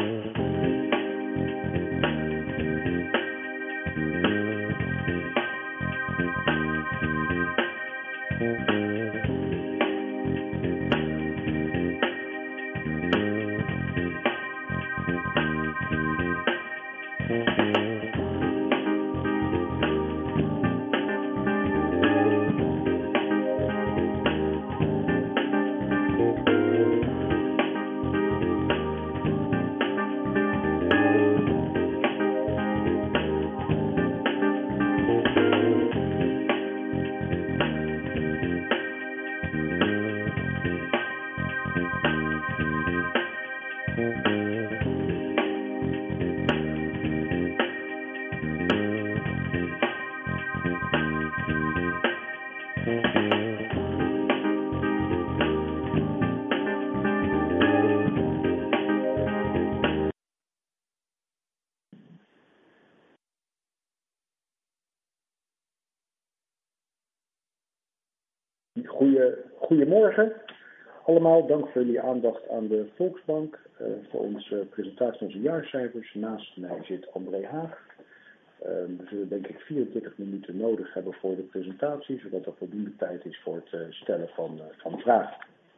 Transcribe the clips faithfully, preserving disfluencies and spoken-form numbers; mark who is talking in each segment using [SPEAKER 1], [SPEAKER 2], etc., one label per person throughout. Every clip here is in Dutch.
[SPEAKER 1] Goeie, goedemorgen allemaal, dank voor jullie aandacht aan de Volksbank uh, voor onze presentatie van onze jaarcijfers. Naast mij zit André Haag. Uh, we zullen denk ik vierentwintig minuten nodig hebben voor de presentatie, zodat er voldoende tijd is voor het uh, stellen van, uh, van vragen.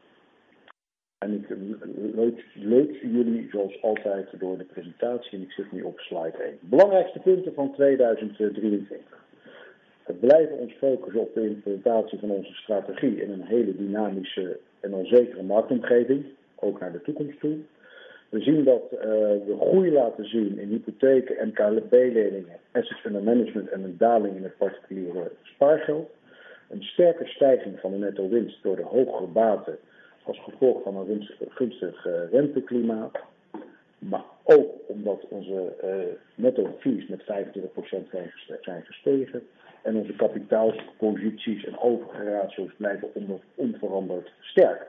[SPEAKER 1] En ik leuk, leuk jullie zoals altijd door de presentatie en ik zit nu op slide één. Belangrijkste punten van tweeduizend drieëntwintig. We blijven ons focussen op de implementatie van onze strategie in een hele dynamische en onzekere marktomgeving, ook naar de toekomst toe. We zien dat uh, we groei laten zien in hypotheken, M K B-leningen, assets under management en een daling in het particuliere spaargeld. Een sterke stijging van de netto winst door de hogere baten als gevolg van een gunstig uh, renteklimaat. Maar ook omdat onze uh, netto fees met vijfentwintig procent zijn gestegen. En onze kapitaalsposities en overige ratio's blijven onder, onveranderd sterk.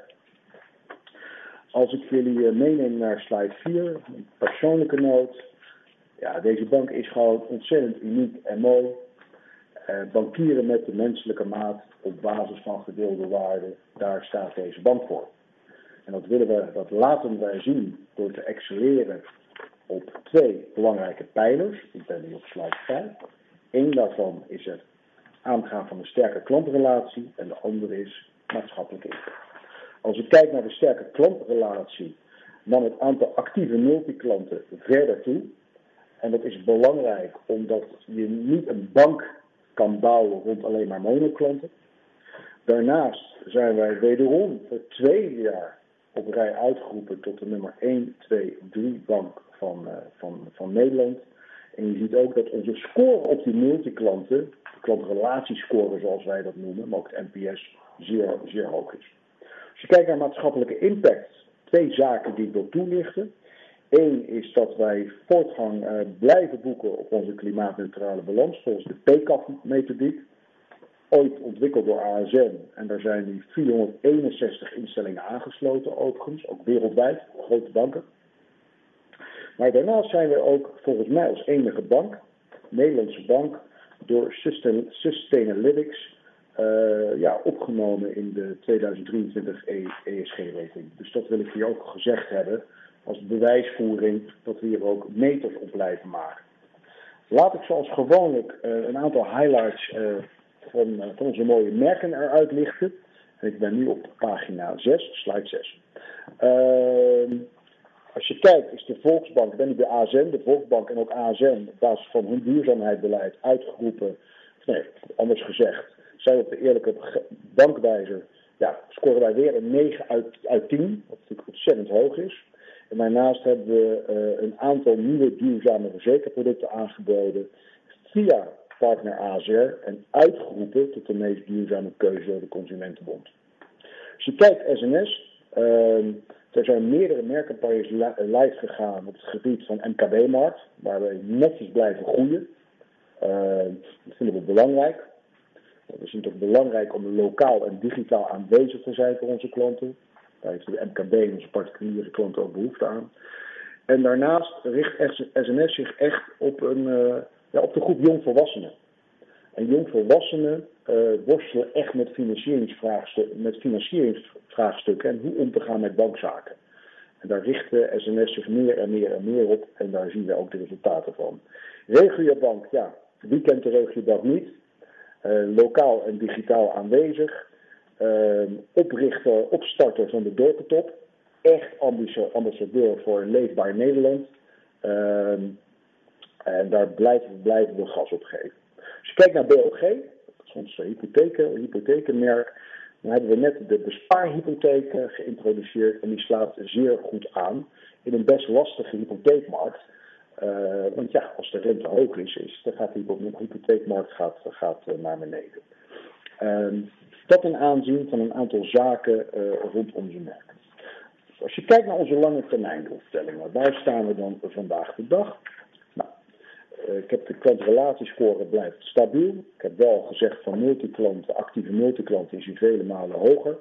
[SPEAKER 1] Als ik jullie meeneem naar slide vier, een persoonlijke noot. Ja, deze bank is gewoon ontzettend uniek en mooi. Uh, bankieren met de menselijke maat op basis van gedeelde waarden, daar staat deze bank voor. En dat willen we, dat laten wij zien door te excelleren op twee belangrijke pijlers. Ik ben nu op slide vijf. Eén daarvan is het aangaan van een sterke klantrelatie en de andere is maatschappelijke impact. Als ik kijk naar de sterke klantrelatie, nam het aantal actieve multiklanten verder toe. En dat is belangrijk omdat je niet een bank kan bouwen rond alleen maar monoklanten. Daarnaast zijn wij wederom voor het tweede jaar op rij uitgeroepen tot de nummer één, twee, drie bank van, uh, van, van Nederland. En je ziet ook dat onze score op die multiklanten, de klantrelatiescore zoals wij dat noemen, maar ook het N P S, zeer, zeer hoog is. Als je kijkt naar maatschappelijke impact, twee zaken die ik wil toelichten. Eén is dat wij voortgang uh, blijven boeken op onze klimaatneutrale balans volgens de P K A F-methodiek. Ooit ontwikkeld door A S N en daar zijn nu vierhonderdeenenzestig instellingen aangesloten overigens, ook wereldwijd, grote banken. Maar daarnaast zijn we ook volgens mij als enige bank, Nederlandse bank, door Sustain, Sustainalytics uh, ja, opgenomen in de tweeduizend drieëntwintig E S G-rating. Dus dat wil ik hier ook gezegd hebben als bewijsvoering dat we hier ook meters op blijven maken. Laat ik zoals gewoonlijk uh, een aantal highlights uh, van, uh, van onze mooie merken eruit lichten. En ik ben nu op pagina zes, slide zes. Uh, Als je kijkt is de Volksbank, ik ben nu bij A S N, de Volksbank en ook A S N op basis van hun duurzaamheidsbeleid uitgeroepen. Nee, anders gezegd, zij op de eerlijke bankwijzer, ja, scoren wij weer een negen uit, uit tien, wat natuurlijk ontzettend hoog is. En daarnaast hebben we uh, een aantal nieuwe duurzame verzekerproducten aangeboden via partner A S R en uitgeroepen tot de meest duurzame keuze door de Consumentenbond. Als je kijkt S N S, uh, er zijn meerdere merkcampagnes live gegaan op het gebied van M K B-markt, waar we netjes blijven groeien. Uh, dat vinden we belangrijk. We zien het ook belangrijk om lokaal en digitaal aanwezig te zijn voor onze klanten. Daar heeft de M K B en onze particuliere klanten ook behoefte aan. En daarnaast richt S N S zich echt op, een, uh, ja, op de groep jongvolwassenen. En jongvolwassenen uh, worstelen echt met financieringsvraagstukken, met financieringsvraagstukken en hoe om te gaan met bankzaken. En daar richt de S N S zich meer en meer en meer op. En daar zien we ook de resultaten van. Regiobank, ja, wie kent de Regiobank niet? Uh, lokaal en digitaal aanwezig. Uh, oprichter, opstarter van de dorpentop. Echt ambassadeur voor een leefbaar Nederland. Uh, en daar blijven, blijven we gas op geven. Als je kijkt naar B O G, dat is ons hypotheken, hypothekenmerk, dan hebben we net de bespaarhypotheek geïntroduceerd en die slaat zeer goed aan in een best lastige hypotheekmarkt. Uh, want ja, als de rente hoog is, is dan gaat de hypotheekmarkt gaat, gaat naar beneden. Uh, dat in aanzien van een aantal zaken uh, rondom zijn merk. Als je kijkt naar onze lange termijn doelstellingen, waar staan we dan vandaag de dag? Nou, uh, ik heb de klantrelatiescore blijft stabiel. Ik heb wel gezegd van multiklanten, actieve multiklanten is hier vele malen hoger.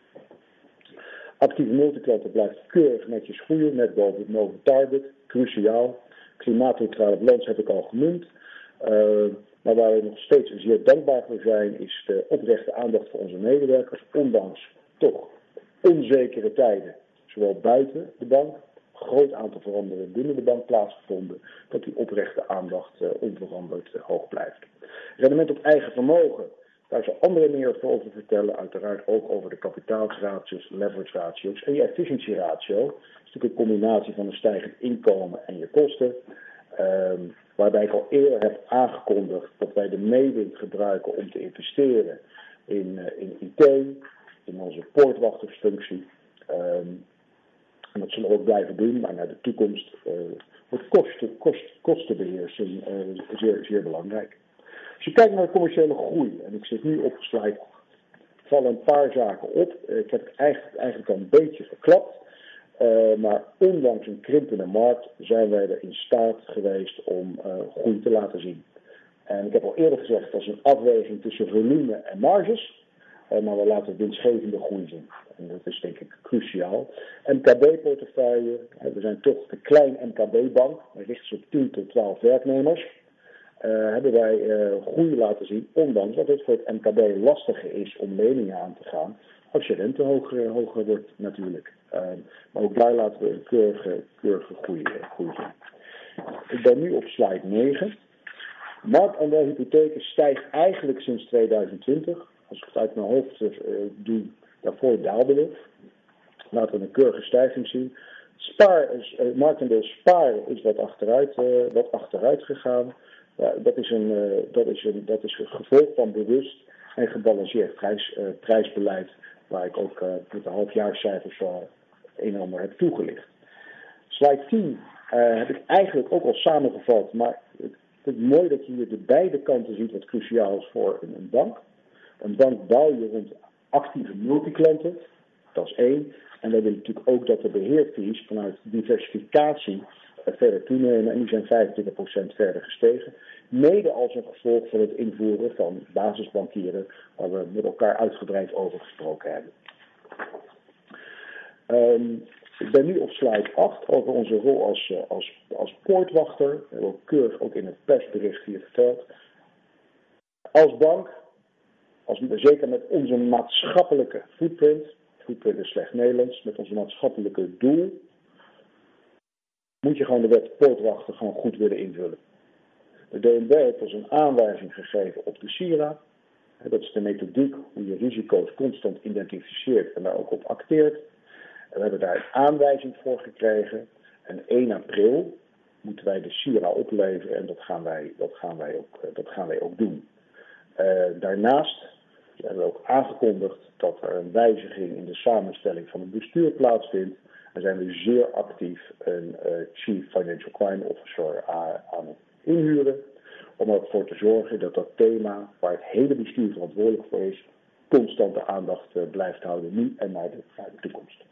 [SPEAKER 1] Actieve multiklanten blijft keurig netjes groeien, net boven, boven target, cruciaal. Klimaatneutrale balans heb ik al genoemd. Uh, maar waar we nog steeds zeer dankbaar voor zijn, is de oprechte aandacht voor onze medewerkers, ondanks toch onzekere tijden. Zowel buiten de bank, een groot aantal veranderingen binnen de bank plaatsgevonden, dat die oprechte aandacht uh, onveranderd uh, hoog blijft. Rendement op eigen vermogen, daar zal anderen meer over vertellen, uiteraard ook over de kapitaalsratios, leverage ratio's en je efficiency ratio. Dat is natuurlijk een combinatie van een stijgend inkomen en je kosten. Um, waarbij ik al eerder heb aangekondigd dat wij de meewind gebruiken om te investeren in, uh, in I T, in onze poortwachtersfunctie. Um, En dat zullen we ook blijven doen, maar naar de toekomst uh, wordt kosten, kost, kostenbeheersing uh, zeer, zeer belangrijk. Als je kijkt naar de commerciële groei, en ik zit nu opgesluit, vallen een paar zaken op. Uh, ik heb het eigenlijk, eigenlijk al een beetje verklapt, uh, maar ondanks een krimpende markt zijn wij er in staat geweest om uh, groei te laten zien. En ik heb al eerder gezegd, dat is een afweging tussen volume en marges. Maar we laten winstgevende groei zien. En dat is denk ik cruciaal. M K B-portefeuille. We zijn toch de klein M K B-bank. We richten ze op tien tot twaalf werknemers. Uh, hebben wij uh, groei laten zien. Ondanks dat het voor het M K B lastiger is om leningen aan te gaan. Als je rente hoger, hoger wordt natuurlijk. Uh, maar ook daar laten we een keurige, keurige groei, groei zien. Ik ben nu op slide negen. Marktaandeel hypotheken stijgt eigenlijk sinds tweeduizend twintig. Als ik het uit mijn hoofd uh, doe, daarvoor daalden we. Laten we een keurige stijging zien. Spaar is, uh, marktaandeel sparen is wat achteruit, uh, wat achteruit gegaan. Uh, dat, is een, uh, dat, is een, dat is een gevolg van bewust en gebalanceerd prijs, uh, prijsbeleid. Waar ik ook uh, met de halfjaarscijfers uh, een en ander heb toegelicht. Slide tien uh, heb ik eigenlijk ook al samengevat. Maar het, het is mooi dat je hier de beide kanten ziet wat cruciaal is voor een, een bank. Een bank bouw je rond actieve multiklanten, dat is één. En wij willen natuurlijk ook dat de beheerfees vanuit diversificatie verder toenemen. En die zijn vijfentwintig procent verder gestegen. Mede als een gevolg van het invoeren van basisbankieren, waar we met elkaar uitgebreid over gesproken hebben. Um, ik ben nu op slide acht over onze rol als, als, als poortwachter. We hebben ook keurig ook in het persbericht hier verteld. Als bank, als, zeker met onze maatschappelijke footprint, footprint is slecht Nederlands, met onze maatschappelijke doel, moet je gewoon de wet poortwachter gewoon goed willen invullen. De D N B heeft ons een aanwijzing gegeven op de SIRA. Dat is de methodiek hoe je risico's constant identificeert en daar ook op acteert. En we hebben daar een aanwijzing voor gekregen. En één april moeten wij de SIRA opleveren en dat gaan wij, dat gaan wij, ook, dat gaan wij ook doen. Uh, daarnaast hebben we ook aangekondigd dat er een wijziging in de samenstelling van het bestuur plaatsvindt. En zijn we zeer actief een uh, Chief Financial Crime Officer aan, aan het inhuren. Om ervoor te zorgen dat dat thema, waar het hele bestuur verantwoordelijk voor is, constante aandacht uh, blijft houden, nu en naar de, naar de toekomst.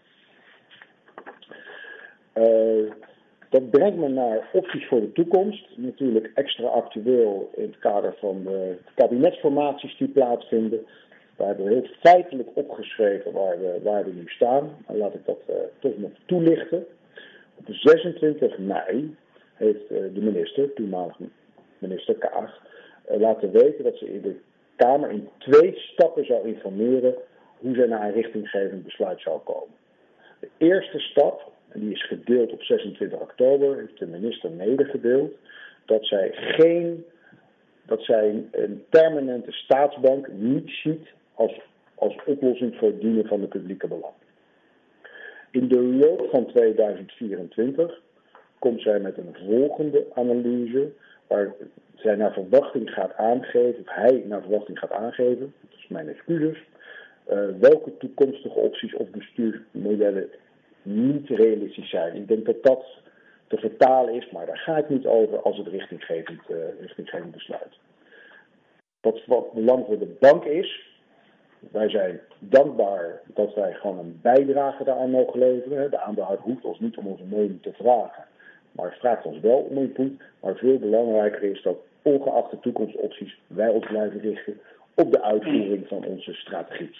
[SPEAKER 1] Uh, dat brengt me naar opties voor de toekomst. Natuurlijk extra actueel in het kader van de kabinetsformaties die plaatsvinden. We hebben heel feitelijk opgeschreven waar we, waar we nu staan. En laat ik dat uh, toch nog toelichten. Op zesentwintig mei heeft uh, de minister, toenmalig minister Kaag, uh, laten weten dat ze in de Kamer in twee stappen zou informeren hoe zij naar een richtinggevend besluit zou komen. De eerste stap en die is gedeeld op zesentwintig oktober, heeft de minister medegedeeld, dat zij geen, dat zij een permanente staatsbank niet ziet als, als oplossing voor het dienen van de publieke belang. In de loop van tweeduizend vierentwintig komt zij met een volgende analyse, waar zij naar verwachting gaat aangeven, of hij naar verwachting gaat aangeven, dat is mijn excuses, uh, welke toekomstige opties of bestuursmodellen niet realistisch zijn. Ik denk dat dat te vertalen is, maar daar gaat het niet over als het richtinggevend, uh, richtinggevend besluit. Wat wat belang voor de bank is, wij zijn dankbaar dat wij gewoon een bijdrage daaraan mogen leveren. De aandeelhouder hoeft ons niet om onze mening te vragen, maar vraagt ons wel om input. Maar veel belangrijker is dat ongeacht de toekomstopties wij ons blijven richten op de uitvoering van onze strategie.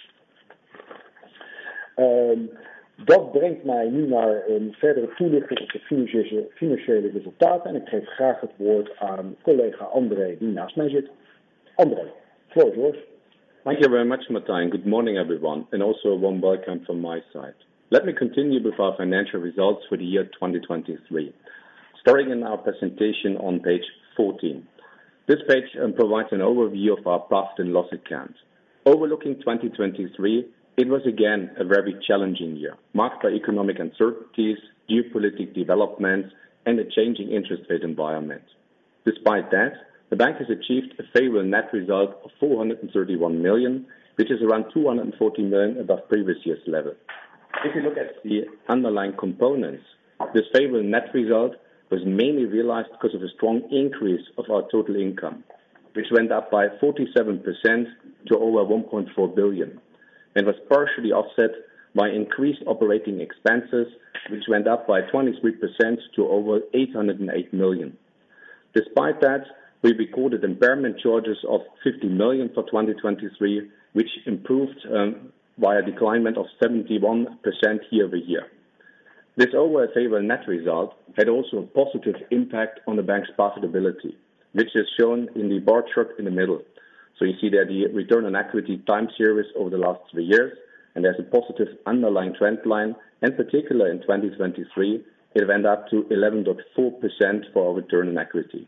[SPEAKER 1] Um, dat brengt mij nu naar een verdere toelichting op de financiële, financiële resultaten. En ik geef graag het woord aan collega André, die naast mij zit. André, floor is yours.
[SPEAKER 2] Thank you very much, Martijn. Good morning, everyone, and also a warm welcome from my side. Let me continue with our financial results for the year twenty twenty-three. Starting in our presentation on page fourteen. This page um, provides an overview of our profit and loss account. Overlooking twenty twenty-three, it was again a very challenging year, marked by economic uncertainties, geopolitical developments, and a changing interest rate environment. Despite that, the bank has achieved a favorable net result of four hundred thirty-one million, which is around two hundred forty million above previous year's level. If you look at the underlying components, this favorable net result was mainly realized because of a strong increase of our total income, which went up by forty-seven percent to over one point four billion, and was partially offset by increased operating expenses, which went up by twenty-three percent to over eight hundred eight million. Despite that, we recorded impairment charges of fifty million for twenty twenty-three, which improved um, by a decline of seventy-one percent year over year. This overall favorable net result had also a positive impact on the bank's profitability, which is shown in the bar chart in the middle. So you see there the return on equity time series over the last three years, and there's a positive underlying trend line, and particularly in twenty twenty-three, it went up to eleven point four percent for our return on equity.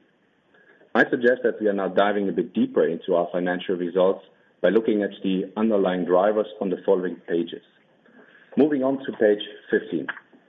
[SPEAKER 2] I suggest that we are now diving a bit deeper into our financial results by looking at the underlying drivers on the following pages. Moving on to page fifteen.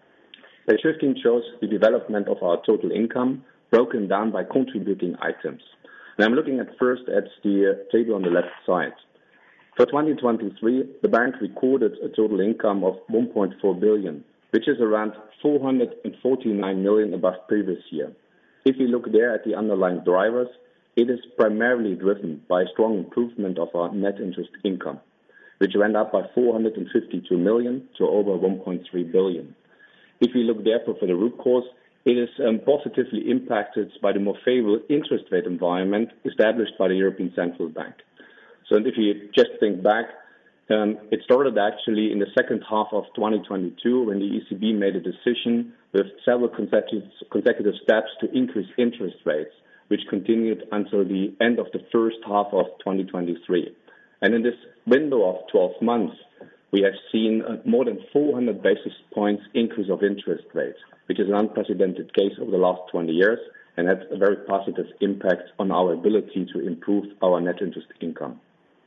[SPEAKER 2] Page fifteen shows the development of our total income broken down by contributing items. And I'm looking at first at the uh, table on the left side. For twenty twenty-three, the bank recorded a total income of one point four billion, which is around four hundred forty-nine million above previous year. If you look there at the underlying drivers, it is primarily driven by a strong improvement of our net interest income, which went up by four hundred fifty-two million to over one point three billion. If you look therefore for the root cause, it is um, positively impacted by the more favorable interest rate environment established by the European Central Bank. So if you just think back, um, it started actually in the second half of twenty twenty-two when the E C B made a decision with several consecutive, consecutive steps to increase interest rates, which continued until the end of the first half of twenty twenty-three. And in this window of twelve months, we have seen uh, more than four hundred basis points increase of interest rates, which is an unprecedented case over the last twenty years, and had a very positive impact on our ability to improve our net interest income.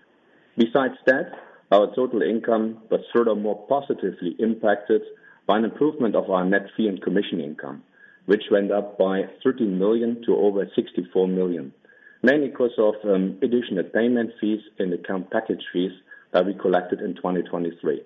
[SPEAKER 2] Besides that, our total income was furthermore positively impacted by an improvement of our net fee and commission income, which went up by thirteen million to over sixty-four million, mainly because of um, additional payment fees and account package fees that we collected in twenty twenty-three.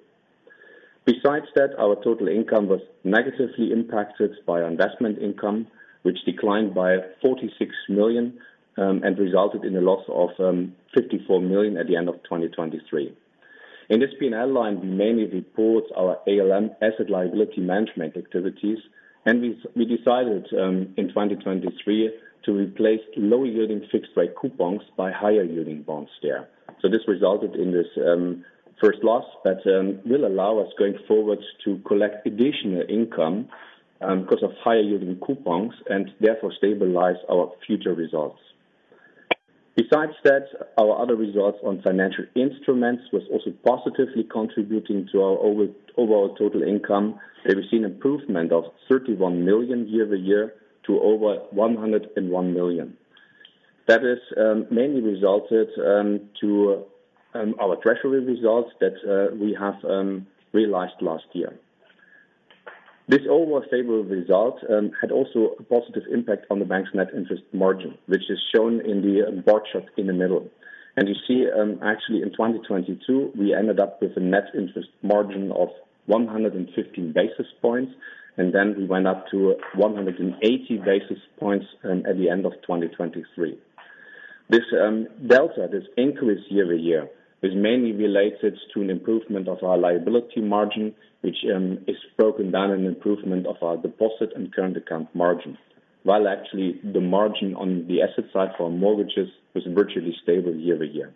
[SPEAKER 2] Besides that, our total income was negatively impacted by our investment income, which declined by forty-six million um, and resulted in a loss of um, fifty-four million at the end of twenty twenty-three. In this P and L line, we mainly report our A L M, asset liability management activities, and we, we decided um, in twenty twenty-three to replace low-yielding fixed-rate coupons by higher-yielding bonds there. So this resulted in this um, first loss, but um, will allow us going forward to collect additional income um, because of higher-yielding coupons and therefore stabilize our future results. Besides that, our other results on financial instruments was also positively contributing to our over, overall total income. We've seen improvement of thirty-one million year-over-year to over one hundred one million. That is um, mainly resulted um, to um, our treasury results that uh, we have um, realized last year. This overall favorable result um, had also a positive impact on the bank's net interest margin, which is shown in the um, bar chart in the middle. And you see, um, actually in twenty twenty-two, we ended up with a net interest margin of one hundred fifteen basis points, and then we went up to one hundred eighty basis points um, at the end of twenty twenty-three. This um, delta, this increase year-over-year, is mainly related to an improvement of our liability margin, which um, is broken down in an improvement of our deposit and current account margin, while actually the margin on the asset side for our mortgages was virtually stable year-over-year.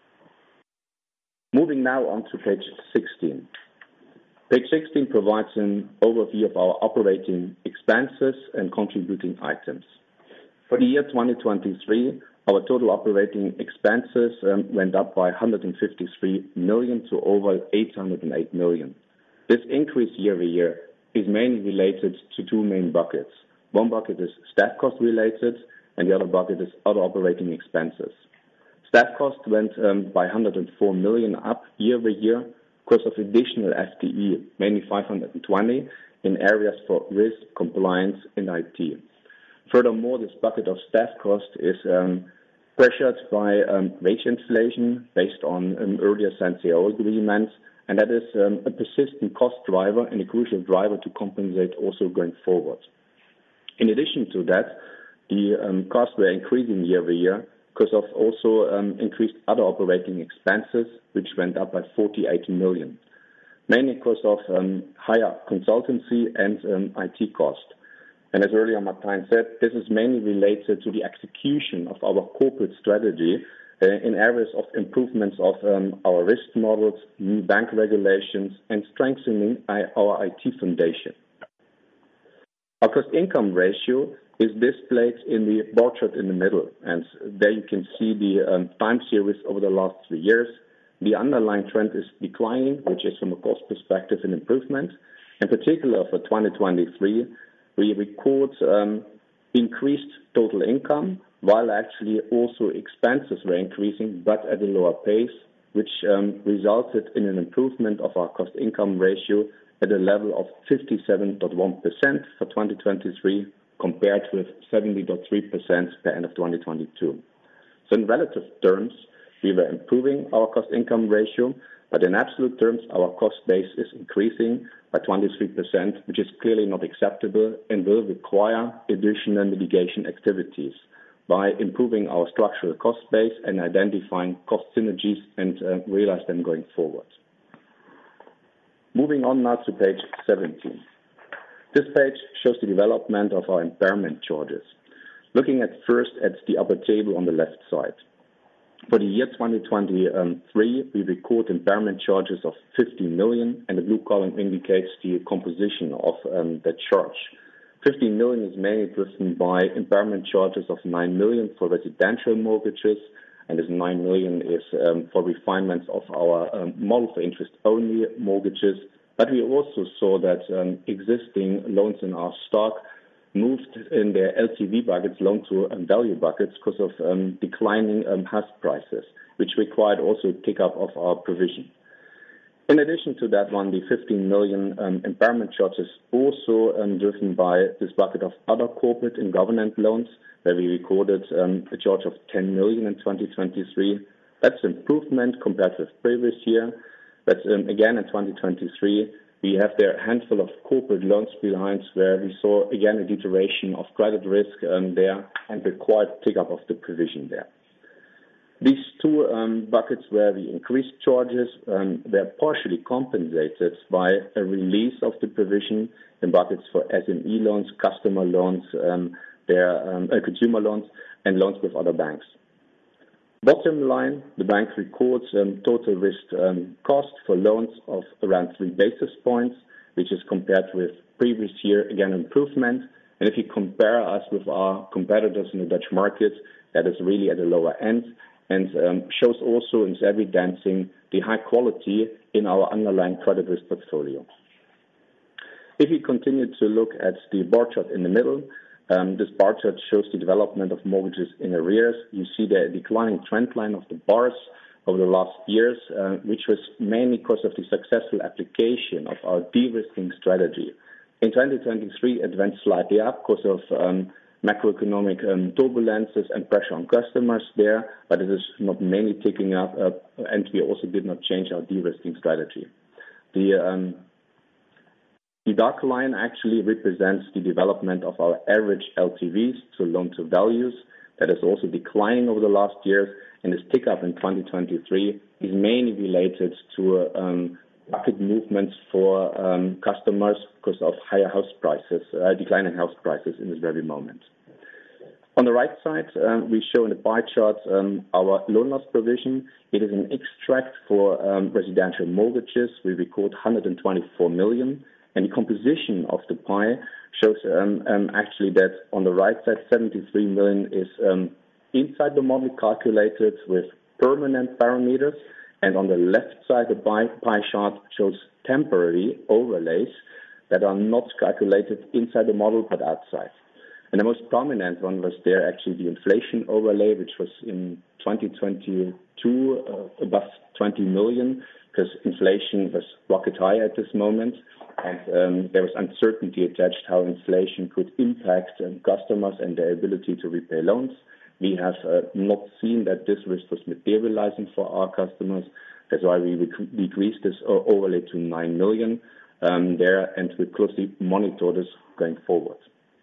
[SPEAKER 2] Moving now on to page sixteen. Page sixteen provides an overview of our operating expenses and contributing items. For the year twenty twenty-three, our total operating expenses um, went up by one hundred fifty-three million to over eight hundred eight million. This increase year-over-year is mainly related to two main buckets. One bucket is staff cost related, and the other bucket is other operating expenses. Staff cost went um, by one hundred four million up year-over-year because of additional F T E, mainly five hundred twenty, in areas for risk, compliance, and I T. Furthermore, this bucket of staff cost is um, pressured by um, wage inflation based on um, earlier S A N C O agreements, and that is um, a persistent cost driver and a crucial driver to compensate also going forward. In addition to that, the um, costs were increasing year-over-year because of also um, increased other operating expenses, which went up by forty-eight million, mainly because of um, higher consultancy and um, I T cost. And as earlier Martijn said, this is mainly related to the execution of our corporate strategy uh, in areas of improvements of um, our risk models, new bank regulations, and strengthening our I T foundation. Our cost-income ratio is displayed in the bar chart in the middle, and there you can see the um, time series over the last three years. The underlying trend is declining, which is from a cost perspective an improvement. In particular, for twenty twenty-three, we record um, increased total income, while actually also expenses were increasing, but at a lower pace, which um, resulted in an improvement of our cost-income ratio at a level of fifty-seven point one percent for twenty twenty-three, compared with seventy point three percent per end of twenty twenty-two. So in relative terms, we were improving our cost-income ratio, but in absolute terms, our cost base is increasing by twenty-three percent, which is clearly not acceptable and will require additional mitigation activities by improving our structural cost base and identifying cost synergies and uh, realize them going forward. Moving on now to page seventeen. This page shows the development of our impairment charges. Looking at first at the upper table on the left side. For the year twenty twenty-three, we record impairment charges of fifteen million, and the blue column indicates the composition of um, that charge. fifteen million is mainly driven by impairment charges of nine million for residential mortgages, and this nine million is um, for refinements of our um, model for interest-only mortgages. But we also saw that um, existing loans in our stock moved in their L T V buckets, loan to value buckets, because of um, declining um, house prices, which required also a tick-up of our provision. In addition to that one, the fifteen million um, impairment charges also um, driven by this bucket of other corporate and government loans, where we recorded um, a charge of ten million in twenty twenty-three. That's an improvement compared with previous year. But um, again, in twenty twenty-three, we have there a handful of corporate loans behind where we saw, again, a deterioration of credit risk um, there and required take-up of the provision there. These two um, buckets where we increased charges um, were partially compensated by a release of the provision in buckets for S M E loans, customer loans, um, their, um, uh, consumer loans, and loans with other banks. Bottom line, the bank records um, total risk um, cost for loans of around three basis points, which is compared with previous year, again, improvement, And if you compare us with our competitors in the Dutch market, that is really at the lower end, and um, shows also in evidencing the high quality in our underlying credit risk portfolio. If you continue to look at the bar chart in the middle, um, this bar chart shows the development of mortgages in arrears. You see the declining trend line of the bars over the last years, uh, which was mainly because of the successful application of our de-risking strategy. In twenty twenty-three, it went slightly up because of um, macroeconomic um, turbulences and pressure on customers there, but it is not mainly ticking up, uh, and we also did not change our de-risking strategy. The, um, the dark line actually represents the development of our average L T Vs, so loan-to-values, that is also declining over the last years, and this tick up in twenty twenty-three is mainly related to um, market movements for um, customers because of higher house prices, uh, declining house prices in this very moment. On the right side, um, we show in the pie chart um, our loan loss provision. It is an extract for um, residential mortgages. We record one hundred twenty-four million, and the composition of the pie shows um, um, actually that on the right side, seventy-three million is um, inside the model calculated with permanent parameters. And on the left side, the pie, pie chart shows temporary overlays that are not calculated inside the model but outside. And the most prominent one was there actually the inflation overlay, which was in twenty twenty-two uh, above twenty million, because inflation was rocket high at this moment. And um, there was uncertainty attached how inflation could impact um, customers and their ability to repay loans. We have uh, not seen that this risk was materializing for our customers. That's why we rec- decreased this overlay to nine million um, there, and we closely monitor this going forward.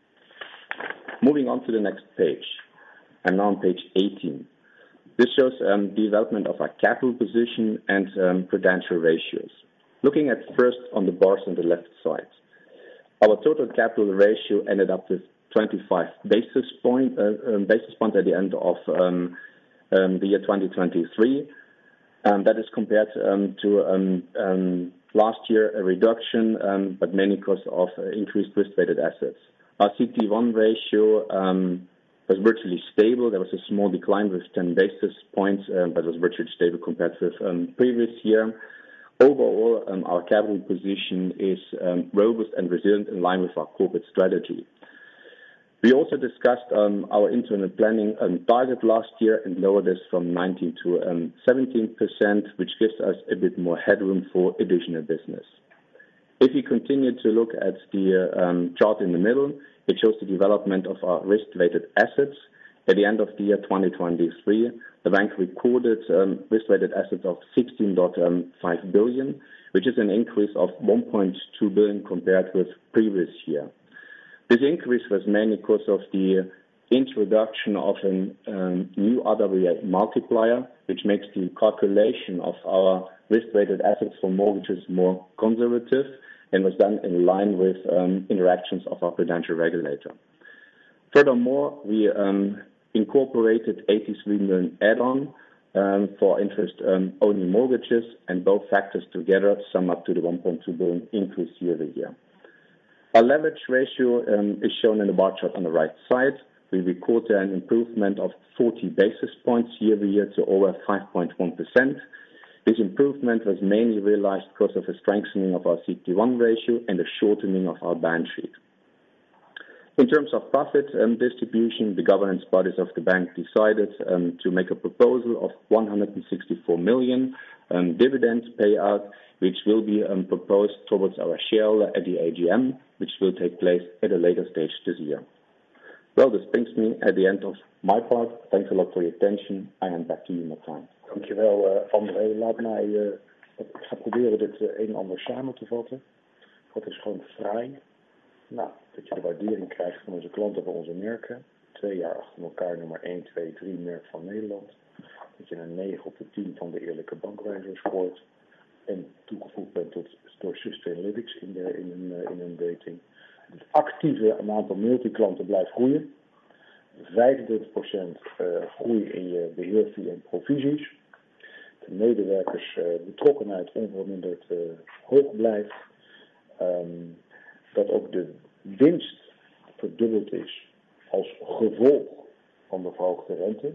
[SPEAKER 2] Moving on to the next page. I'm now on page eighteen. This shows um, the development of our capital position and um, prudential ratios. Looking at first on the bars on the left side. Our total capital ratio ended up with twenty-five basis point, uh, um, basis points at the end of um, um, the year twenty twenty-three. Um, that is compared um, to um, um, last year a reduction, um, but mainly because of uh, increased risk-weighted assets. Our C T one ratio um, was virtually stable. There was a small decline with ten basis points, uh, but was virtually stable compared with um, previous year. Overall, um, our capital position is um, robust and resilient in line with our corporate strategy. We also discussed um, our internal planning um, target last year and lowered this from nineteen to um, seventeen percent, which gives us a bit more headroom for additional business. If you continue to look at the uh, um, chart in the middle, it shows the development of our risk-weighted assets. At the end of the year twenty twenty-three, the bank recorded um, risk-weighted assets of sixteen point five billion, which is an increase of one point two billion compared with previous year. This increase was mainly because of the introduction of a um, new R W A multiplier, which makes the calculation of our risk-weighted assets for mortgages more conservative and was done in line with um, interactions of our prudential regulator. Furthermore, we um, incorporated eighty-three million add-on um, for interest-only um, mortgages, and both factors together sum up to the one point two billion increase year-over-year. Our leverage ratio um, is shown in the bar chart on the right side. We recorded an improvement of forty basis points year-over-year to over five point one percent. This improvement was mainly realized because of a strengthening of our C T one ratio and a shortening of our balance sheet. In terms of profit um, distribution, the governance bodies of the bank decided um, to make a proposal of one hundred sixty-four million um, dividend payout, which will be um, proposed towards our shareholder at the A G M, which will take place at a later stage this year. Well, this brings me at the end of my part. Thanks a lot for your attention. I hand back to you, Martijn.
[SPEAKER 1] Dankjewel, uh, André. Laat mij, uh, ik ga proberen dit uh, een en ander samen te vatten. Wat is gewoon fraai. Nou, dat je de waardering krijgt van onze klanten voor onze merken. Twee jaar achter elkaar nummer één, twee, drie merk van Nederland. Dat je een negen op de tien van de eerlijke bankwijzer scoort. En toegevoegd bent tot, door Sustainalytics in, de, in, een, uh, in een rating. Het actieve aantal multiklanten blijft groeien. vijfendertig procent uh, groei in je beheerfee en provisies. De medewerkers uh, betrokkenheid onverminderd uh, hoog blijft. Um, dat ook de winst verdubbeld is als gevolg van de verhoogde rente.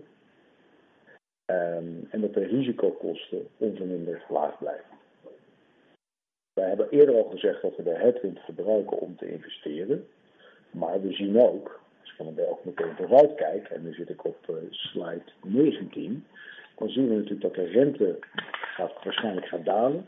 [SPEAKER 1] Um, en dat de risicokosten onverminderd laag blijven. Wij hebben eerder al gezegd dat we de headwind gebruiken om te investeren. Maar we zien ook, als ik dan ook meteen vooruit kijk, en nu zit ik op uh, slide negentien, dan zien we natuurlijk dat de rente gaat, waarschijnlijk gaat dalen.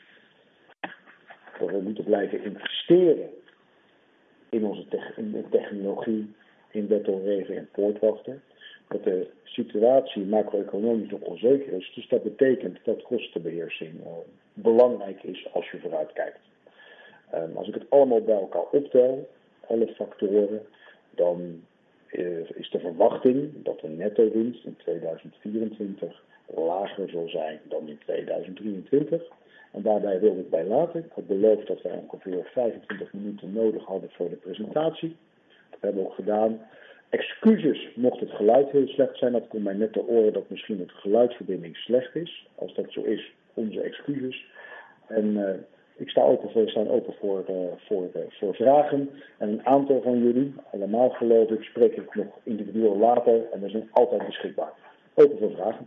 [SPEAKER 1] Dat we moeten blijven investeren in onze te- in de technologie, in betonregen en poortwachten. Dat de situatie macro-economisch nog onzeker is. Dus dat betekent dat kostenbeheersing uh, belangrijk is als je vooruit kijkt. Um, als ik het allemaal bij elkaar optel, alle factoren, dan uh, is de verwachting dat de netto-winst in tweeduizend vierentwintig lager zal zijn dan in tweeduizend drieëntwintig. En daarbij wil ik bij laten. Ik had beloofd dat wij ongeveer vijfentwintig minuten nodig hadden voor de presentatie. Dat hebben we ook gedaan. Excuses mocht het geluid heel slecht zijn. Dat komt mij net te oren dat misschien de geluidsverbinding slecht is. Als dat zo is, onze excuses. En uh, ik sta open voor, staan open voor, uh, voor, uh, voor vragen. En een aantal van jullie, allemaal geloof ik, spreek ik nog individueel later. En we zijn altijd beschikbaar. Open voor vragen.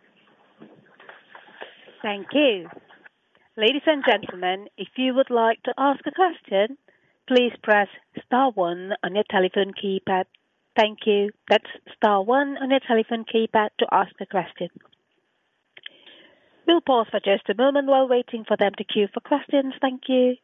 [SPEAKER 3] Thank you. Ladies and gentlemen, if you would like to ask a question, please press star one on your telephone keypad. Thank you. That's star one on your telephone keypad to ask a question. We'll pause for just a moment while waiting for them to queue for questions. Thank you.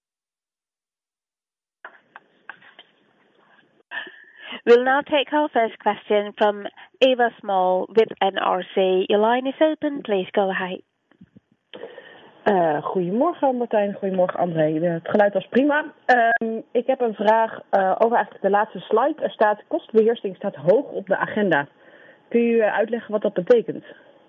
[SPEAKER 3] We'll now take our first question from Eva Small with N R C. Your line is open. Please go ahead.
[SPEAKER 4] Uh, goedemorgen Martijn, goedemorgen André. Uh, het geluid was prima. Uh, ik heb een vraag uh, over eigenlijk de laatste slide. Er staat kostenbeheersing staat hoog op de agenda. Kun je uh, uitleggen wat dat betekent?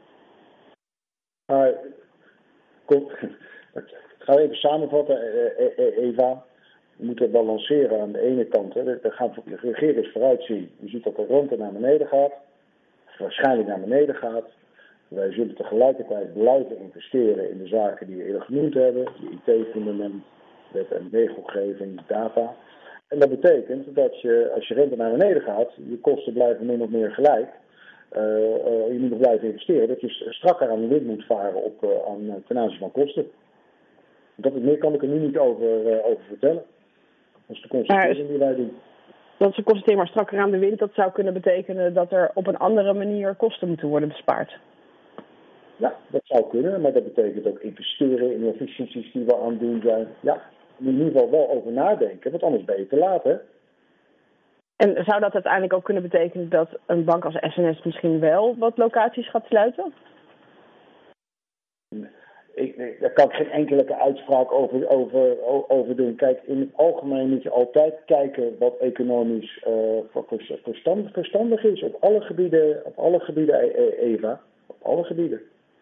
[SPEAKER 1] Uh, kom, ik ga even samenvatten, uh, Eva. We moeten balanceren aan de ene kant. Hè. Er gaan de regering vooruit zien. Je ziet dat de rente naar beneden gaat. Waarschijnlijk naar beneden gaat. Wij zullen tegelijkertijd blijven investeren in de zaken die we eerder genoemd hebben. De I T-fundament, wet en regelgeving, data. En dat betekent dat je, als je rente naar beneden gaat, je kosten blijven min of meer gelijk. Uh, uh, je moet nog blijven investeren. Dat je strakker aan de wind moet varen op, uh, aan, ten aanzien van kosten. Dat is meer kan ik er nu niet over, uh, over vertellen. Dat is de constatering die wij doen.
[SPEAKER 4] Dat ze constateren maar strakker aan de wind, dat zou kunnen betekenen dat er op een andere manier kosten moeten worden bespaard.
[SPEAKER 1] Ja, dat zou kunnen, maar dat betekent ook investeren in efficiënties die we aan het doen zijn. Ja, je moet in ieder geval wel over nadenken, want anders ben je te laat, hè?
[SPEAKER 4] En zou dat uiteindelijk ook kunnen betekenen dat een bank als S N S misschien wel wat locaties gaat sluiten?
[SPEAKER 1] Ik, ik, daar kan ik geen enkele uitspraak over, over, over doen. Kijk, in het algemeen moet je altijd kijken wat economisch uh, verstandig, verstandig is. Op alle gebieden, op alle gebieden, Eva. Op alle gebieden.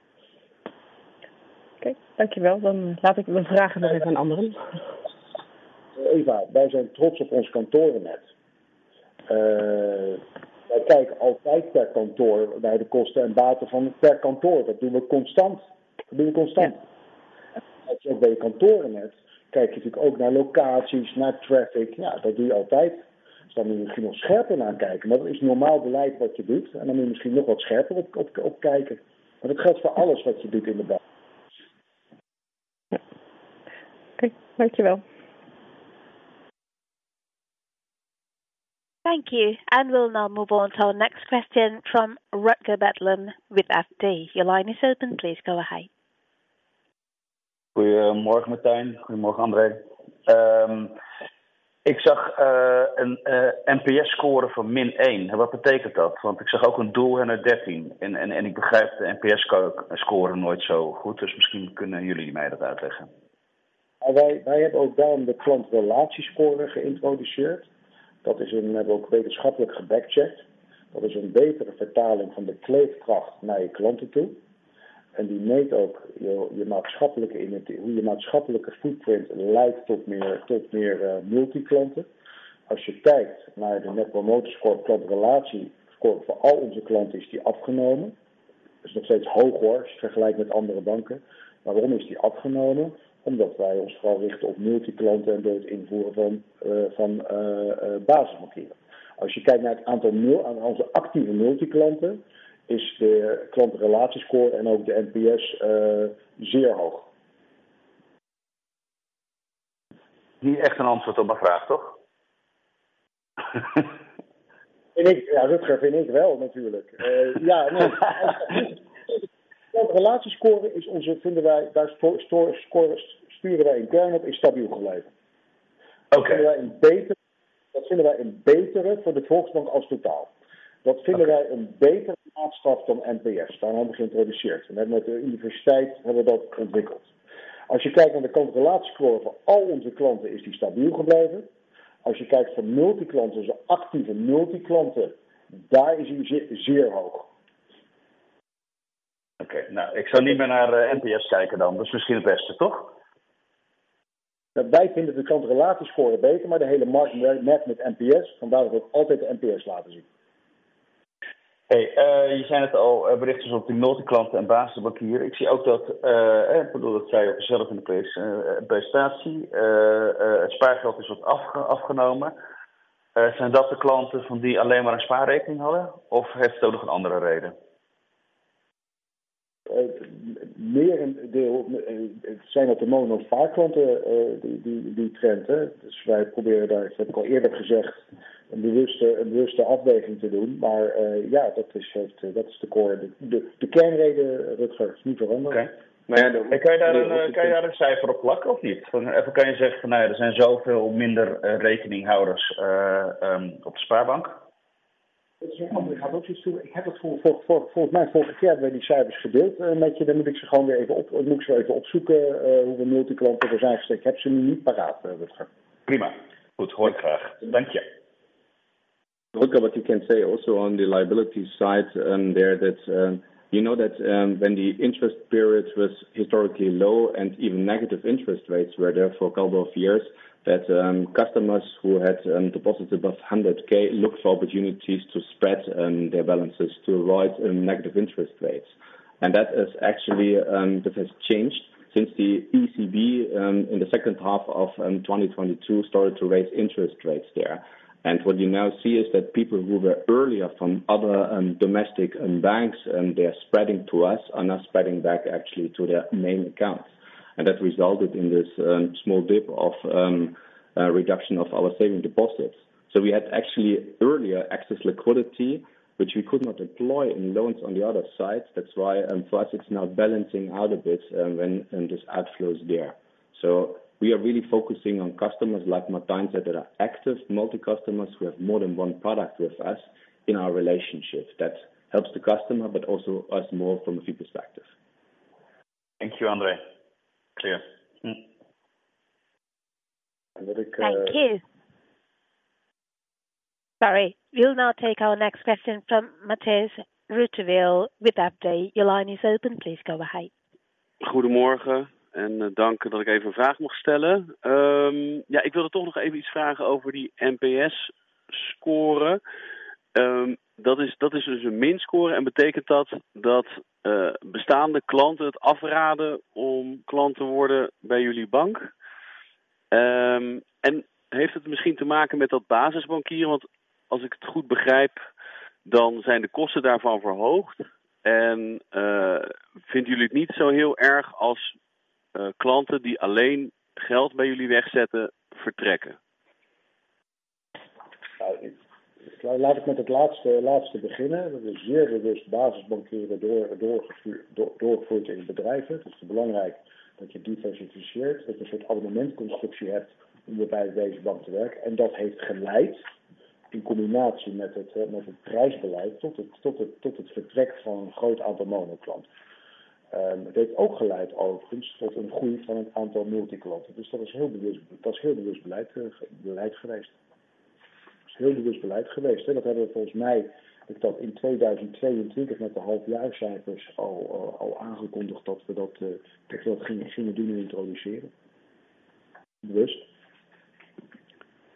[SPEAKER 4] Oké, okay, dankjewel. Dan laat ik mijn vragen nog even aan anderen.
[SPEAKER 1] Eva, wij zijn trots op ons kantorennet. Uh, wij kijken altijd per kantoor naar de kosten en baten van per kantoor. Dat doen we constant. Dat doen we constant. Ja. Als je ook bij je kantorennet kijk je natuurlijk ook naar locaties, naar traffic. Ja, dat doe je altijd. Dus dan moet je misschien nog scherper naar kijken. Maar dat is normaal beleid wat je doet. En dan moet je misschien nog wat scherper op, op, op kijken. Maar dat geldt voor alles wat je doet in de bank.
[SPEAKER 4] Ja. Oké, okay, dankjewel.
[SPEAKER 3] Thank you. And we'll now move on to our next question from Rutger Bedlam with F D. Your line is open. Please go ahead.
[SPEAKER 5] Goedemorgen Martijn. Goedemorgen André. Um, ik zag uh, een uh, N P S-score van min één. En wat betekent dat? Want ik zag ook een doel en een dertien. En, en, en ik begrijp de N P S-score nooit zo goed. Dus misschien kunnen jullie mij dat uitleggen.
[SPEAKER 1] Nou, wij, wij hebben ook daarom de klantrelatiescore geïntroduceerd. Dat is een, hebben we ook wetenschappelijk gebackcheckt. Dat is een betere vertaling van de kleefkracht naar je klanten toe. En die meet ook je, je maatschappelijke, hoe je maatschappelijke footprint leidt tot meer, tot meer uh, multiklanten. Als je kijkt naar de Net Promoter Score, klantrelatiescore voor al onze klanten is die afgenomen. Dat is nog steeds hoog hoor, als je vergelijkt met andere banken. Maar waarom is die afgenomen? Omdat wij ons vooral richten op multiklanten en door het invoeren van, uh, van uh, uh, basisbankieren. Als je kijkt naar het aantal mul- aan onze actieve multiklanten, is de klantenrelatiescore en ook de N P S uh, zeer hoog.
[SPEAKER 5] Niet echt een antwoord op mijn vraag, toch?
[SPEAKER 1] Vind ik, ja, Rutger, vind ik wel natuurlijk. Uh, ja, nee. De klantenrelatiescore is onze, vinden wij, daar sto- sto- score, sturen wij intern op, is stabiel gebleven. Dat
[SPEAKER 5] Oké.
[SPEAKER 1] vinden wij een betere, dat vinden wij een betere voor de Volksbank als totaal. Dat vinden
[SPEAKER 5] Okay.
[SPEAKER 1] wij een betere maatstaf dan N P S. Daarom hebben we geïntroduceerd. En met de universiteit hebben we dat ontwikkeld. Als je kijkt naar de klantenrelatiescore van al onze klanten, is die stabiel gebleven. Als je kijkt voor multiklanten, onze actieve multiklanten, daar is hij zeer, zeer hoog.
[SPEAKER 5] Oké, okay, nou, ik zou niet meer naar uh, N P S kijken dan. Dat is misschien het beste, toch?
[SPEAKER 1] Nou, wij vinden de klantenrelatiescore beter, maar de hele markt merkt met N P S. Vandaar dat we altijd de N P S laten zien.
[SPEAKER 5] Hey, uh, je zei het al, uh, berichten op die multiklanten en basisbankieren. Ik zie ook dat, uh, ik bedoel, dat zei je ook zelf in de pres, uh, presentatie, uh, uh, het spaargeld is wat afge- afgenomen. Uh, zijn dat de klanten van die alleen maar een spaarrekening hadden? Of heeft het ook nog een andere reden?
[SPEAKER 1] Uh, meer een deel, uh, het zijn dat de mono-spaarklanten uh, die, die, die trend. Hè? Dus wij proberen daar, dat heb ik al eerder gezegd, een bewuste, een bewuste afweging te doen. Maar uh, ja, dat is, heeft, dat is de core. De, de, de kernreden, Rutger, is niet veranderd.
[SPEAKER 5] Okay. Maar ja, de, kan, je daar een, kan je daar een cijfer op plakken of niet? Even kan je zeggen van nou ja, er zijn zoveel minder uh, rekeninghouders uh, um, op de spaarbank.
[SPEAKER 1] Ik ga ook iets doen. Ik heb het voor, voor, voor, volgens mij vorige keer hebben we die cijfers gedeeld uh, met je. Dan moet ik ze gewoon weer even, op, moet ik ze even opzoeken uh, hoeveel multiklanten er zijn gestekt. Ik heb ze nu niet paraat, uh, Rutger.
[SPEAKER 5] Prima. Goed, hoor ik graag. Dank je.
[SPEAKER 2] Rutger, what you can say also on the liability side um, there that um, you know that um, when the interest period was historically low and even negative interest rates were there for a couple of years, that um, customers who had um, deposits above one hundred K looked for opportunities to spread um, their balances to avoid um, negative interest rates. And that is actually, um, that has changed since the E C B um, in the second half of um, twenty twenty-two started to raise interest rates there. And what you now see is that people who were earlier from other um, domestic um, banks, um, they are spreading to us, are now spreading back actually to their main accounts. And that resulted in this um, small dip of um, uh, reduction of our saving deposits. So we had actually earlier excess liquidity, which we could not employ in loans on the other side. That's why um, for us it's now balancing out a bit um, when um, this outflow is there. So we are really focusing on customers, like Martijn said, that are active multi-customers who have more than one product with us in our relationship. That helps the customer, but also us more from a fee perspective.
[SPEAKER 5] Thank you, André. Clear. Hm.
[SPEAKER 3] Thank you. Sorry, we'll now take our next question from Matthijs Ruteveel with Update. Your line is open, please go ahead.
[SPEAKER 6] Goedemorgen en uh, dank dat ik even een vraag mag stellen. Um, ja, ik wilde toch nog even iets vragen over die N P S-score. Um, dat is, dat is dus een min-score en betekent dat dat uh, bestaande klanten het afraden om klant te worden bij jullie bank? Um, en heeft het misschien te maken met dat basisbankieren? Want als ik het goed begrijp, dan zijn de kosten daarvan verhoogd. En uh, vinden jullie het niet zo heel erg als uh, klanten die alleen geld bij jullie wegzetten, vertrekken?
[SPEAKER 1] Nou, laat ik met het laatste, laatste beginnen. Dat is zeer bewust basisbankieren door, doorgevoerd, door, doorgevoerd in bedrijven. Het is belangrijk dat je diversificeert, dat je een soort abonnementconstructie hebt om bij deze bank te werken. En dat heeft geleid, in combinatie met het, met het prijsbeleid, tot het, tot, het, tot het vertrek van een groot aantal monoklanten. Um, het heeft ook geleid overigens tot een groei van het aantal multiklanten. Dus dat is heel bewust, dat is heel bewust beleid, uh, beleid geweest. Dat is heel bewust beleid geweest. Hè. Dat hebben we volgens mij, ik dat in tweeduizend tweeëntwintig met de halfjaarcijfers al, uh, al aangekondigd dat we dat, uh, dat, we dat gingen, gingen doen en introduceren. Bewust.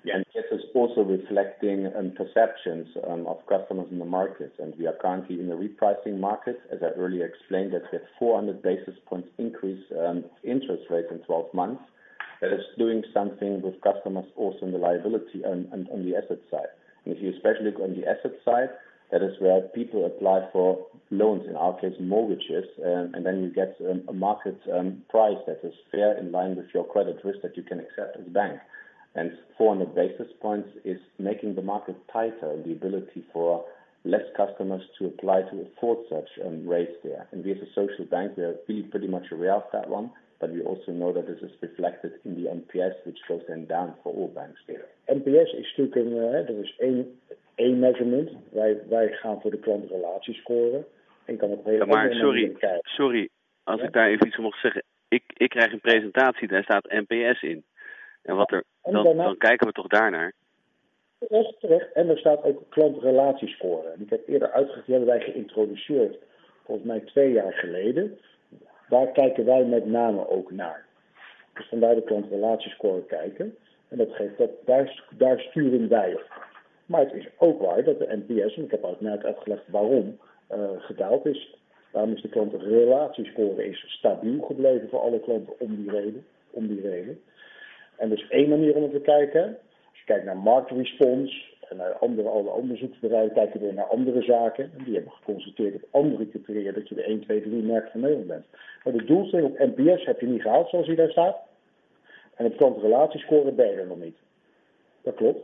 [SPEAKER 2] Yeah, and this is also reflecting um, perceptions um, of customers in the market. And we are currently in a repricing market. As I earlier explained, that we had four hundred basis points increase um, interest rate in twelve months. That is doing something with customers also in the liability and, and on the asset side. And if you especially look on the asset side, that is where people apply for loans, in our case mortgages, um, and then you get um, a market um, price that is fair in line with your credit risk that you can accept as a bank. And four hundred basis points is making the market tighter, the ability for less customers to apply to afford such um, rates there. And we as a social bank, we are really pretty much aware of that one, but we also know that this is reflected in the N P S, which goes then down for all banks there.
[SPEAKER 1] N P S is natuurlijk een, uh, er is één, één measurement. Wij, wij gaan voor de klantrelatiescore. En kan op hele
[SPEAKER 6] ja, maar
[SPEAKER 1] andere
[SPEAKER 6] sorry,
[SPEAKER 1] kijken.
[SPEAKER 6] sorry, als
[SPEAKER 1] Ja?
[SPEAKER 6] ik daar even iets van mag zeggen. Ik, ik krijg een presentatie, daar staat N P S in. En wat er, dan,
[SPEAKER 1] daarna,
[SPEAKER 6] dan kijken we toch daarnaar.
[SPEAKER 1] Terecht, terecht. En er staat ook klantrelatiescore. En ik heb eerder uitgelegd, die hebben wij geïntroduceerd, volgens mij twee jaar geleden. Daar kijken wij met name ook naar. Dus vandaar de klantrelatiescore kijken. En dat geeft dat, daar, daar sturen wij op. Maar het is ook waar dat de N P S, en ik heb ook net uitgelegd waarom, uh, gedaald is. Waarom is de klantrelatiescore is stabiel gebleven voor alle klanten om die reden. Om die reden. En dus één manier om het te kijken. Als je kijkt naar marktrespons en naar andere, alle onderzoeksbedrijven, kijken weer naar andere zaken. En die hebben geconstateerd op andere criteria dat je de één, twee, drie merk van Nederland bent. Maar de doelstelling op N P S heb je niet gehaald zoals die daar staat. En op klantrelatiescore ben je er nog niet. Dat klopt.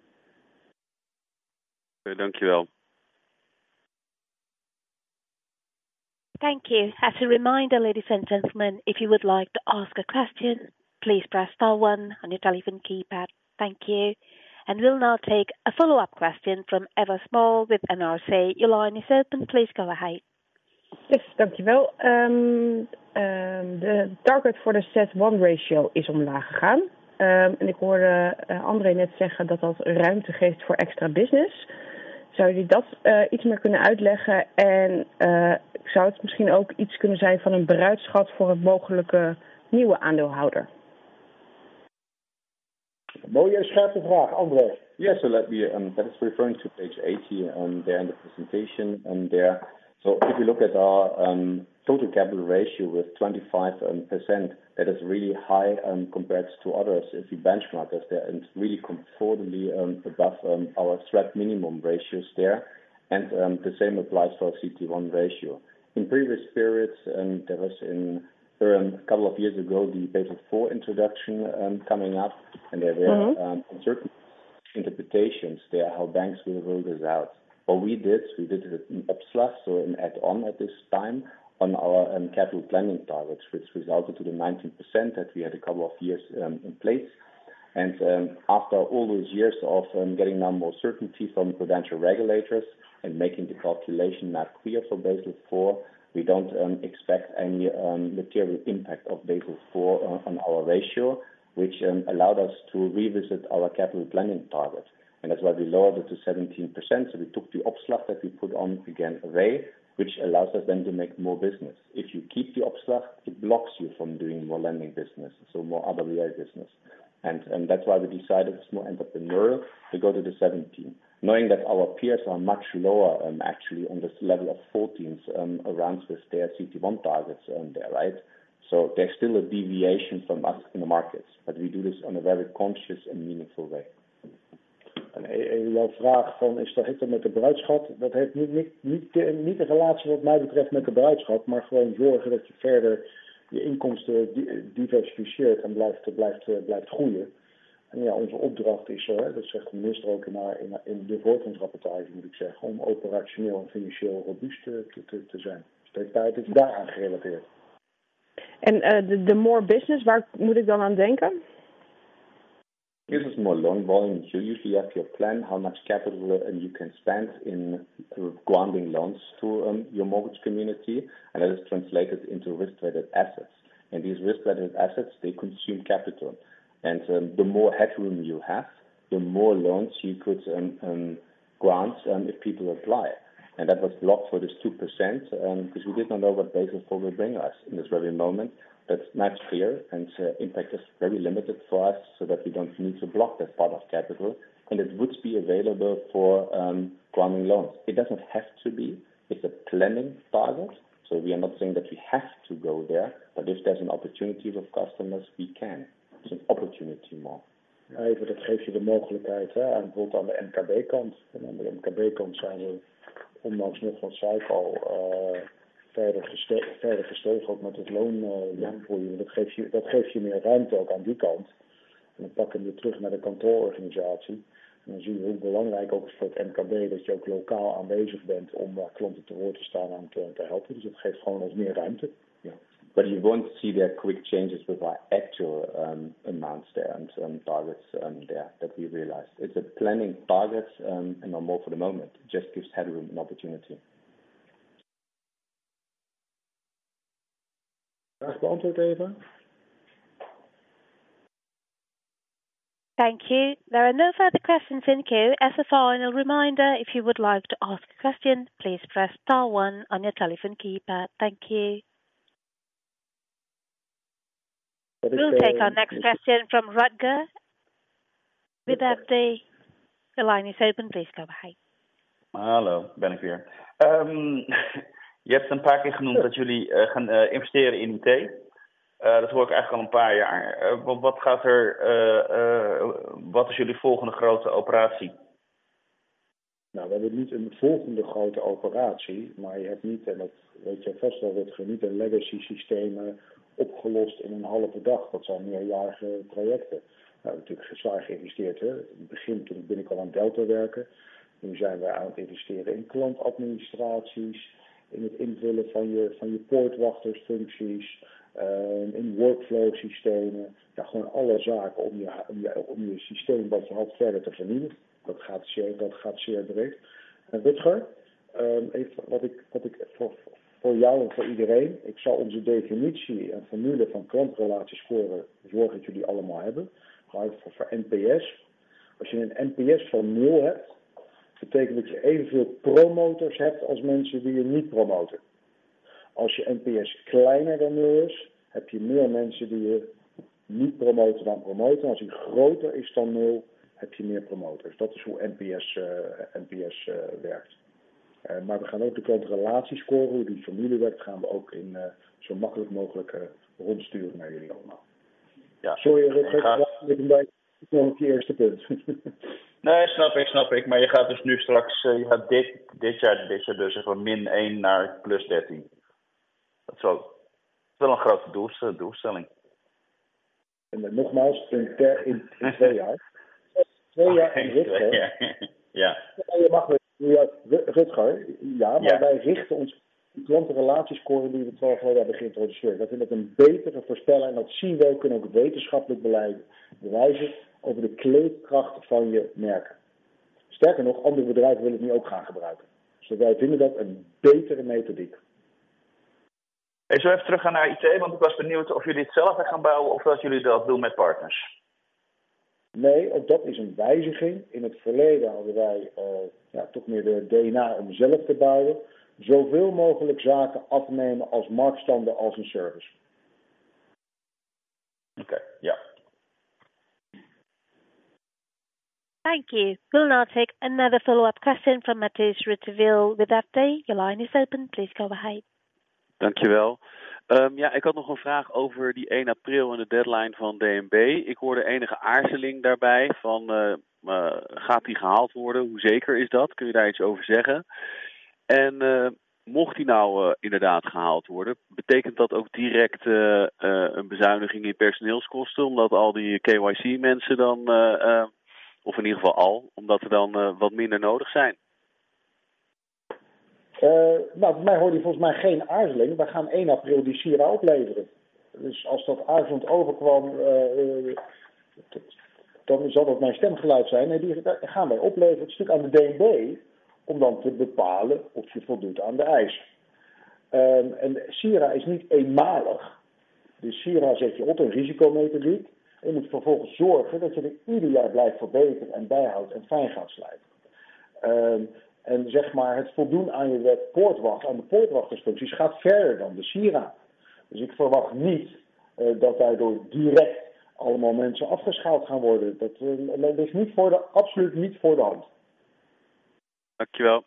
[SPEAKER 6] Uh, dankjewel.
[SPEAKER 3] Thank you. As a reminder, ladies and gentlemen, if you would like to ask a question, please press star one on your telephone keypad. Thank you. And we'll now take a follow-up question from Eva Small with N R C. Your line is open. Please go ahead.
[SPEAKER 4] Yes, dankjewel. Um, um, de target voor de C E T one ratio is omlaag gegaan. Um, en ik hoorde uh, André net zeggen dat dat ruimte geeft voor extra business. Zou jullie dat uh, iets meer kunnen uitleggen? En uh, zou het misschien ook iets kunnen zijn van een bruidschat voor een mogelijke nieuwe aandeelhouder?
[SPEAKER 1] Mooie scherpe vraag, André.
[SPEAKER 2] Yes, so let me, um, that is referring to page eighty um, there in the presentation um, there. So if you look at our um, total capital ratio with twenty-five percent, that is really high um, compared to others if you benchmark us there, and really comfortably um, above um, our threat minimum ratios there. And um, the same applies for our C T one ratio. In previous periods, um, there was in Um, a couple of years ago, the Basel four introduction um, coming up, and there were mm-hmm. um, certain interpretations there how banks will roll this out. What we did, we did it in Opslag, so an add-on at this time on our um, capital planning targets, which resulted to the nineteen percent that we had a couple of years um, in place. And um, after all those years of um, getting now more certainty from prudential regulators and making the calculation not clear for Basel four, we don't um, expect any um, material impact of Basel four uh, on our ratio, which um, allowed us to revisit our capital planning target. And that's why we lowered it to seventeen percent. So we took the Opslag that we put on again away, which allows us then to make more business. If you keep the Opslag, it blocks you from doing more lending business, so more R W A business. And, and that's why we decided it's more entrepreneurial to go to the seventeen. Knowing that our peers are much lower um, actually on this level of fourteens um, around with their C T one targets um, there, right? So there's still a deviation from us in the markets, but we do this on a very conscious and meaningful way.
[SPEAKER 1] En jouw vraag van is dat heeft dat met de bruidschat? Dat heeft niet, niet, niet, niet de relatie wat mij betreft met de bruidschat, maar gewoon zorgen dat je verder je inkomsten diversificeert en blijft, blijft, blijft groeien. En ja, onze opdracht is er, dat zegt de minister ook in, haar, in, in de voortgangsrapportage moet ik zeggen, om operationeel en financieel robuust te, te, te zijn. Dus het is daaraan gerelateerd.
[SPEAKER 4] En uh, de, de more business, waar moet ik dan aan denken?
[SPEAKER 2] This is more loan volume. You usually have your plan, how much capital uh, you can spend in uh, granting loans to um, your mortgage community, and that is translated into risk-weighted assets. And these risk-weighted assets, they consume capital. And um, the more headroom you have, the more loans you could um, um, grant um, if people apply. And that was blocked for this two percent um, because we did not know what Basel four will bring us in this very moment. That's not clear, and uh, impact is very limited for us, so that we don't need to block that part of capital, and it would be available for um, grounding loans. It doesn't have to be. It's a planning target, so we are not saying that we have to go there, but if there's an opportunity with customers, we can. It's an opportunity more.
[SPEAKER 1] Ja, even, dat geeft je de mogelijkheid, hè, aan, bijvoorbeeld aan de M K B-kant. En aan de M K B-kant zijn we, ondanks nog wat zei ik al, uh, verder, geste verder gestegen, ook met het loon uh, voor je. Dat geeft je. Dat geeft je meer ruimte ook aan die kant. En dan pakken we weer terug naar de kantoororganisatie. En dan zien we hoe belangrijk ook is voor het M K B dat je ook lokaal aanwezig bent om uh, klanten te woord te staan en te, te helpen. Dus dat geeft gewoon ons meer ruimte.
[SPEAKER 2] Ja. But you won't see there quick changes with our actual um, amounts there and um, targets um, there that we realized. It's a planning target um, and no more for the moment. It just gives headroom and opportunity.
[SPEAKER 1] Vraag beantwoord even.
[SPEAKER 3] Thank you. There are no further questions in queue. As a final reminder, if you would like to ask a question, please press star one on your telephone keypad. Thank you. We'll take our next question from Rutger with F D. The line is open. Please go ahead.
[SPEAKER 5] Hallo, ben ik weer. Um, je hebt een paar keer genoemd dat jullie uh, gaan uh, investeren in I T. Uh, dat hoor ik eigenlijk al een paar jaar. Uh, wat, wat gaat er? Uh, uh, wat is jullie volgende grote operatie?
[SPEAKER 1] Nou, we hebben niet een volgende grote operatie, maar je hebt niet, en dat weet je vast wel, Rutger, niet een legacy systemen opgelost in een halve dag. Dat zijn meerjarige projecten. Nou, we hebben natuurlijk zwaar geïnvesteerd. Hè. In het begin, toen ben ik al aan Delta werken. Nu zijn we aan het investeren in klantadministraties, in het invullen van je, van je poortwachtersfuncties, uh, in workflow systemen. Ja, gewoon alle zaken om je, om je, om je systeem wat je had verder te vernieuwen. Dat gaat zeer, dat gaat zeer breed. En Rutger, um, even wat ik, wat ik voor, voor jou en voor iedereen, ik zal onze definitie en formule van klantrelatiescoren zorgen dat jullie allemaal hebben. Gewoon voor, voor N P S. Als je een N P S van nul hebt, betekent dat je evenveel promotors hebt als mensen die je niet promoten. Als je N P S kleiner dan nul is, heb je meer mensen die je niet promoten dan promoten. Als die groter is dan nul, heb je meer promotors. Dat is hoe N P S, uh, N P S uh, werkt. Uh, maar we gaan ook de klantrelatiescore, hoe die formule werkt, gaan we ook in uh, zo makkelijk mogelijk uh, rondsturen naar jullie allemaal.
[SPEAKER 5] Ja.
[SPEAKER 1] Sorry, Rutger,
[SPEAKER 5] gaat...
[SPEAKER 1] ik ben bij nog je eerste punt.
[SPEAKER 5] Nee, snap ik, snap ik. Maar je gaat dus nu straks, uh, je gaat dit, dit jaar, dit jaar dus van min één naar plus dertien. Dat is wel, dat is wel een grote doelst- doelstelling.
[SPEAKER 1] En uh, nogmaals, in, ter, in, in twee jaar. Twee jaar en Rutger.
[SPEAKER 5] Ja. Ja.
[SPEAKER 1] Ja, je mag ja, Rutger, ja, maar
[SPEAKER 5] Ja.
[SPEAKER 1] wij richten ons op klantrelatiescore die we twee jaar geleden hebben geïntroduceerd. Dat vinden we een betere voorspeller en dat zien we ook, kunnen ook wetenschappelijk beleid bewijzen over de kleedkracht van je merken. Sterker nog, andere bedrijven willen het nu ook gaan gebruiken. Dus wij vinden dat een betere methodiek.
[SPEAKER 5] Hey, zo even terug gaan naar I T, want ik was benieuwd of jullie het zelf gaan bouwen of dat jullie dat doen met partners.
[SPEAKER 1] Nee, ook dat is een wijziging. In het verleden hadden wij uh, ja, toch meer de D N A om zelf te bouwen. Zoveel mogelijk zaken afnemen als marktstanden als een service.
[SPEAKER 5] Oké, okay, ja.
[SPEAKER 3] Thank you. We'll now take another follow-up question from Matthijs Rutteveel with F D. Your line is open. Please go ahead.
[SPEAKER 6] Dankjewel. Um, ja, ik had nog een vraag over die één april en de deadline van D N B. Ik hoorde enige aarzeling daarbij van uh, uh, gaat die gehaald worden? Hoe zeker is dat? Kun je daar iets over zeggen? En uh, mocht die nou uh, inderdaad gehaald worden, betekent dat ook direct uh, uh, een bezuiniging in personeelskosten? Omdat al die K Y C mensen dan, uh, uh, of in ieder geval al, omdat er dan uh, wat minder nodig zijn?
[SPEAKER 1] Uh, nou, voor mij hoorde je volgens mij geen aarzeling. Wij gaan één april die Sira opleveren. Dus als dat aarzelend overkwam, uh, uh, dan zal dat mijn stemgeluid zijn. Nee, die gaan wij opleveren. Het stuk aan de D N B om dan te bepalen of je voldoet aan de eisen. Um, en Sira is niet eenmalig. Dus Sira zet je op een risicomethodiek. En je moet vervolgens zorgen dat je er ieder jaar blijft verbeteren en bijhoudt en fijn gaat slijten. Um, En zeg maar het voldoen aan je poortwacht, aan de poortwachtersfuncties gaat verder dan de Sira. Dus ik verwacht niet, uh, dat daardoor direct allemaal mensen afgeschaald gaan worden. Dat uh, ligt niet voor de, absoluut niet voor de hand.
[SPEAKER 6] Dankjewel.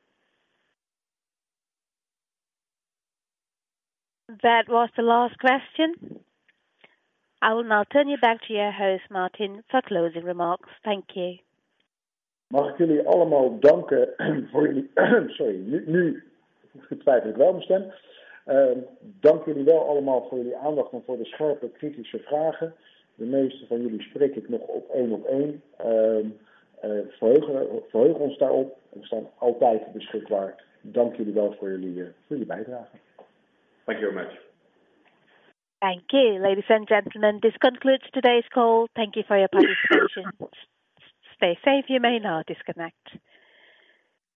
[SPEAKER 3] That was the last question. I will now turn you back to your host, Martin, for closing remarks. Thank you.
[SPEAKER 1] Mag ik jullie allemaal danken voor jullie... Sorry, nu, nu twijfel ik wel mijn stem. Uh, dank jullie wel allemaal voor jullie aandacht en voor de scherpe, kritische vragen. De meeste van jullie spreek ik nog op één op één. Uh, uh, verheugen, verheugen ons daarop. We staan altijd beschikbaar. Dank jullie wel voor jullie, uh, voor jullie bijdrage.
[SPEAKER 2] Thank you very much.
[SPEAKER 3] Thank you, ladies and gentlemen. This concludes today's call. Thank you for your participation. Stay safe. You may now disconnect.